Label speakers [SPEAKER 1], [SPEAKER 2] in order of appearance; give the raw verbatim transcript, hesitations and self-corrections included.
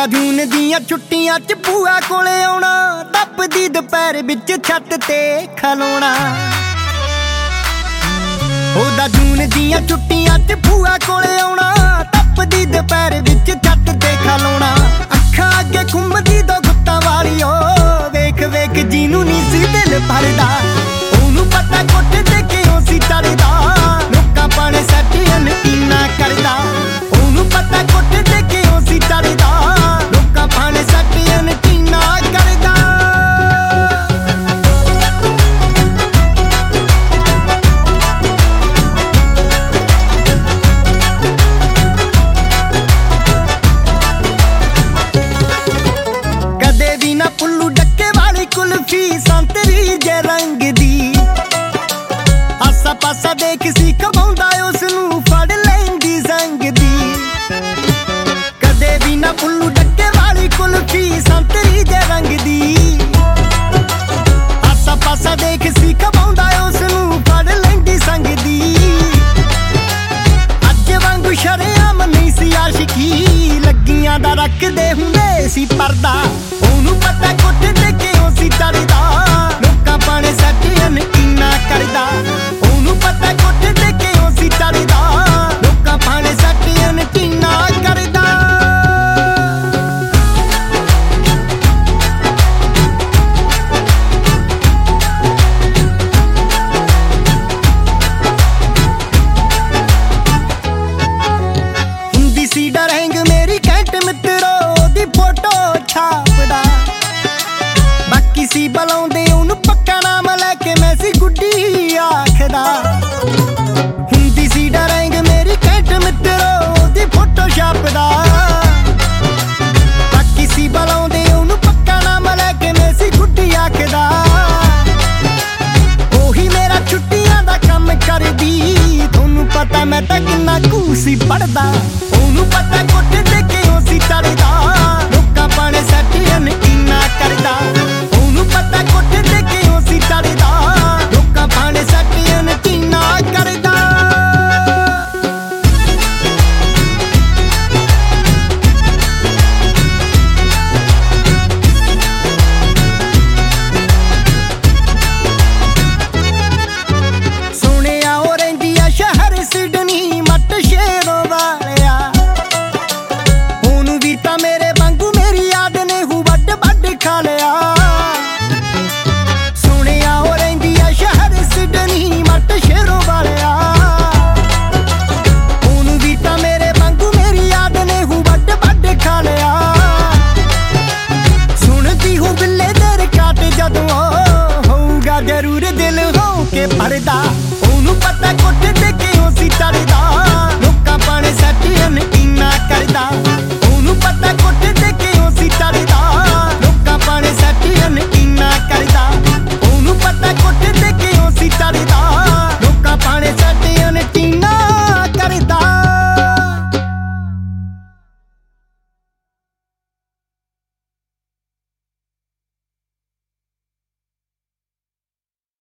[SPEAKER 1] ਉਹਦਾ ਜੂਨ ਦੀਆਂ ਛੁੱਟੀਆਂ ਚ ਭੂਆ ਕੋਲੇ ਆਉਣਾ, ਤਪਦੀ ਦੁਪਹਿਰ ਵਿੱਚ ਛੱਤ ਤੇ ਖਲੋਣਾ। ਉਹਦਾ ਜੂਨ ਦੀਆਂ ਛੁੱਟੀਆਂ ਚ ਭੂਆ ਕੋਲੇ ਆਉਣਾ, ਤਪਦੀ ਦੁਪਹਿਰ ਵਿੱਚ ਛੱਤ ਤੇ ਖਲੋਣਾ। ਅੱਖਾਂ ਅੱਗੇ ਘੁੰਮਦੀ ਦੋ ਗੁੱਤਾਂ ਵਾਲੀ, ਓ ਵੇਖ ਵੇਖ ਜਿਹਨੂੰ ਨੀ ਸੀ ਦਿਲ ਭਰਦਾ। ਉਹਨੂੰ ਪਤਾ ਕੋਠੇ ਤੇ ਕਿਉਂ ਸੀ ਚੜਦਾ, ਲੋਕਾਂ ਪਾਣੇ ਸੈੱਟ ਯਕੀਨਾ ਕਰਦਾ। ਉਹਨੂੰ ਪਤਾ ਕੋਠੇ ਤੇ ਕਿਉਂ ਸੀ ਚੜਦਾ, ਲੋਕਾਂ ਪਾਣੇ ਸੈੱਟ ਯਕੀਨਾ ਕਰਦਾ। ਕਦੇ ਵੀ ਨਾ ਪੁੱਲੂ ਡੱਕੇ ਵਾਲੀ ਕੁਲਫੀ, ਸੰਤਰੀ ਜੇ ਰੰਗ ਦੀ। ਆਸਾ ਪਾਸਾ ਦੇਖ ਸੀ ਕਮਾਉਂਦਾ, ਉਸਨੂੰ ਫੜ ਲੈਂਦੀ ਸੰਗ ਦੀ। ਕਦੇ ਵੀ ਨਾ ਪੁੱਲੂ ਡੱਕੇ ਵਾਲੀ ਕੁਲਫੀ, ਸੰਤਰੀ ਜੇ ਰੰਗ ਦੀ। ਆਸਾ ਪਾਸਾ ਦੇਖ ਸੀ ਕਮਾਉਂਦਾ, ਉਸਨੂੰ ਫੜ ਲੈਂਦੀ ਸੰਗ ਦੀ। ਅੱਜ ਵਾਂਗੂ ਸ਼ਰੇਆਮ ਨਹੀਂ ਸੀ ਆਸ਼ਿਕੀ, ਲੱਗੀਆਂ ਦਾ ਰੱਖਦੇ ਹੁੰਦੇ ਸੀ ਪਰਦਾ। ਉਹਨੂੰ ਪਤਾ ਕੋਠੇ ਤੇ ਕਿਉਂ ਸੀ ਚੜਦਾ, ਲੋਕਾਂ ਪਾਣੇ ਸੈੱਟ ਯਕੀਨਾ ਕਰਦਾ। ਉਹਨੂੰ ਪਤਾ ਕੋਠੇ ਤੇ ਕਿਉਂ ਸੀ ਚੜਦਾ, ਲੋਕਾਂ ਪਾਣੇ ਸੈੱਟ ਯਕੀਨਾ ਕਰਦਾ। ਹੁੰਦੀ ਸੀ ਡਰੈਂਗ ਮੇਰੀ ਘੈਂਟ ਮਿੱਤਰੋ ਦੀ ਫੋਟੋ ਛਾਪਦਾ। ਬਾਕੀ ਸੀ ਬੁਲਾਉਂਦੇ ਉਹਨੂੰ ਪੱਕਾ ਨਾਮ ਲੈ ਕੇ, ਮੈਂ ਸੀ ਗੁੱਡੀ ਆਖਦਾ। ਹੁੰਦੀ ਸੀ ਡਰੈਂਗ ਮੇਰੀ ਘੈਂਟ ਮਿੱਤਰੋ ਦੀ ਫੋਟੋ ਛਾਪਦਾ। ਬਾਕੀ ਸੀ ਬੁਲਾਉਂਦੇ ਉਹਨੂੰ ਪੱਕਾ ਨਾਮ ਲੈ ਕੇ, ਮੈਂ ਸੀ ਗੁੱਡੀ ਆਖਦਾ। ਉਹੀ ਮੇਰਾ ਛੁੱਟੀਆਂ ਦਾ ਕੰਮ ਕਰਦੀ, ਤੁਹਾਨੂੰ ਪਤਾ ਮੈਂ ਤਾਂ ਕਿੰਨਾ ਕੁ ਸੀ ਪੜਦਾ।